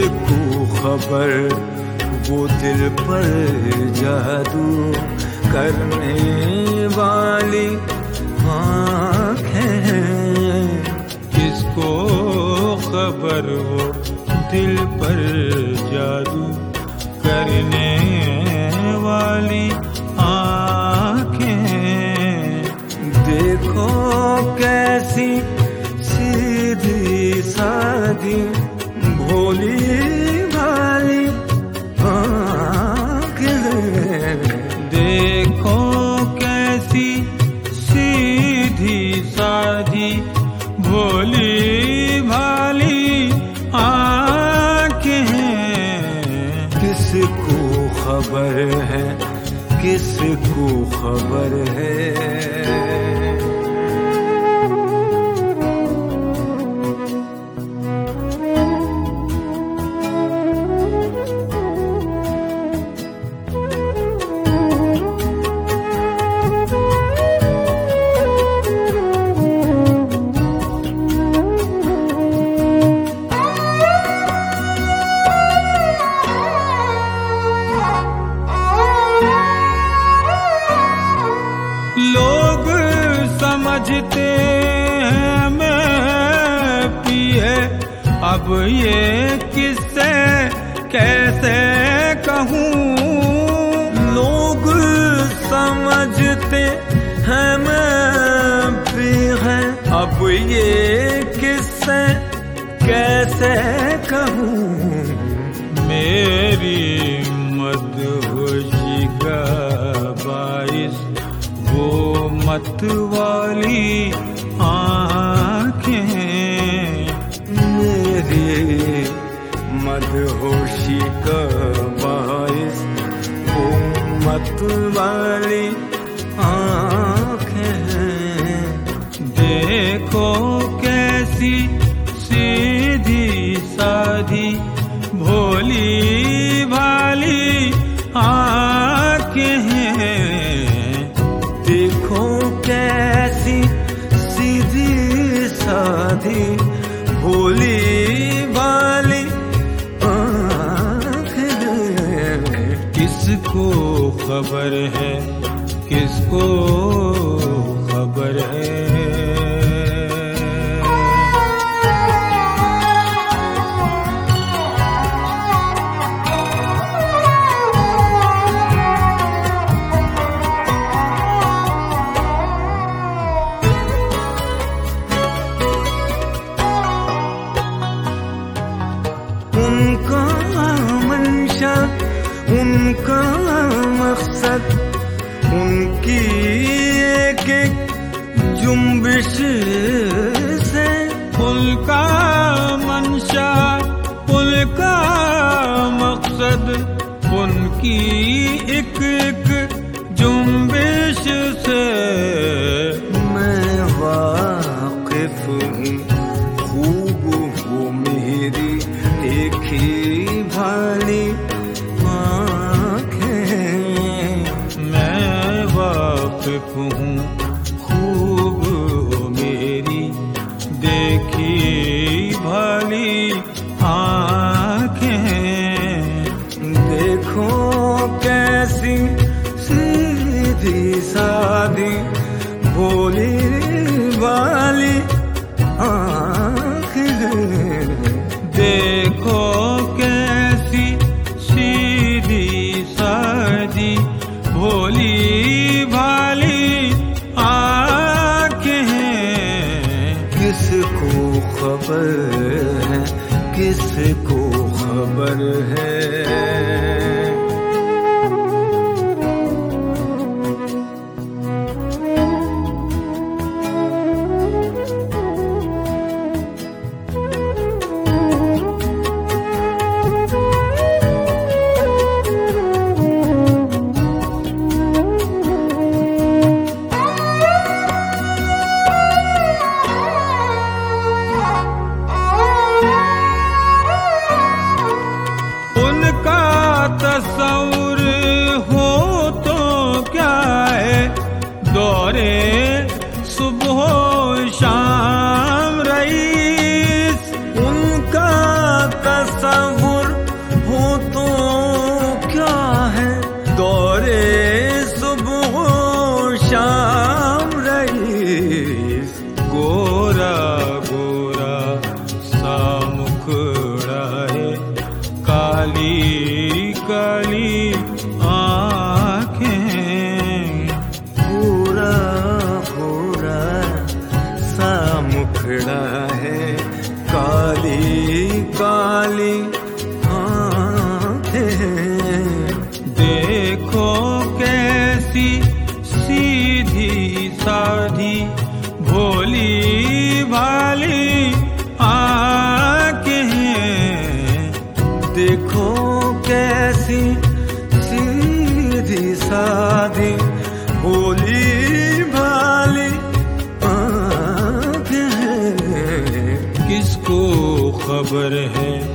किसको खबर वो दिल पर जादू करने वाली आँखें। किसको खबर वो दिल पर जादू करने वाली आँखें। देखो कैसी सीधी सादी भोली भाली आँखें। देखो कैसी सीधी सादी भोली भाली आँखें। किसको खबर है, किसको खबर है। लोग समझते हैं मैं पिए, अब ये किससे कैसे कहूँ। लोग समझते हैं मैं भी है, अब ये किससे कैसे कहूँ। मेरी मदहोशी का बाइस वो मत वाली आँखें। मेरी मदहोशी का बाइस वो मत वाली आँखें। देखो कैसी सीधी सादी भोली भाली आँखें हैं। देखो कैसी सीधी सादी भोली भाली आँखें। किसको खबर है, किसको खबर है। उनका मंशा, उनका मकसद, उनकी एक एक जुम्बिश से। उनका मंशा, उनका मकसद, उनकी एक एक जुम्बिश से। मैं वाकिफ हूँ खूब वो मेरी देखी भाली आँखें। मैं वाकिफ हूँ खूब वो मेरी देखी भाली आँखें। देखो कैसी सीधी सादी भोली वाली आँखें। देखो कैसी सीधी सादी भोली भाली आँखें हैं। किसको खबर है, किसको खबर है। काली काली आँखें। पूरा पूरा सा मुखड़ा है, काली काली आँखें। देखो कैसी सीधी साधी भोली भाली आँखें। देखो कैसी सीधी साधी भोली भाली आँखें। किसको खबर है